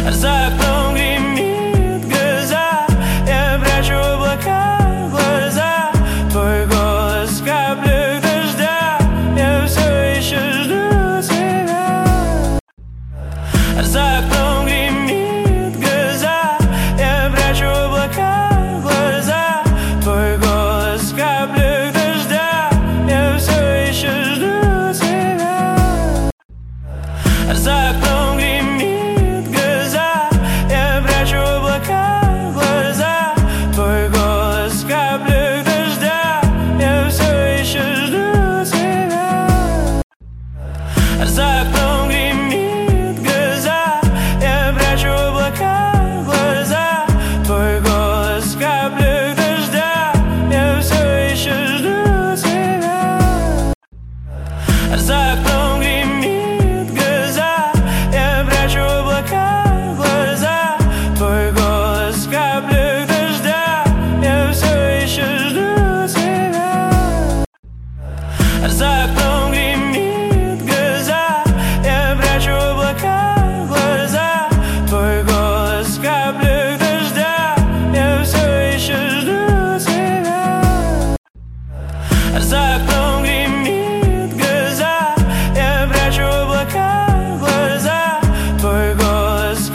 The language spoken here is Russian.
За окном гремит гроза, я прячу облака глаза. Твой голос в каплях дождя, я все еще жду тебя. За окном гремит гроза, я прячу облака глаза. Твой голос в каплях дождя, я все еще жду тебя. За окном гремит гроза, я прячу облака глаза. Твой голос в каплях дождя, я все еще жду тебя. За окном гремит гроза, я прячу облака глаза. Твой голос в каплях дождя, я все еще жду тебя. За окном гремит гроза, я прячу облака глаза. Твой голос в каплях дождя, я все еще жду тебя. За окном гремит гроза, я прячу облака глаза. Твой голос в каплях дождя, я все еще жду тебя. За окном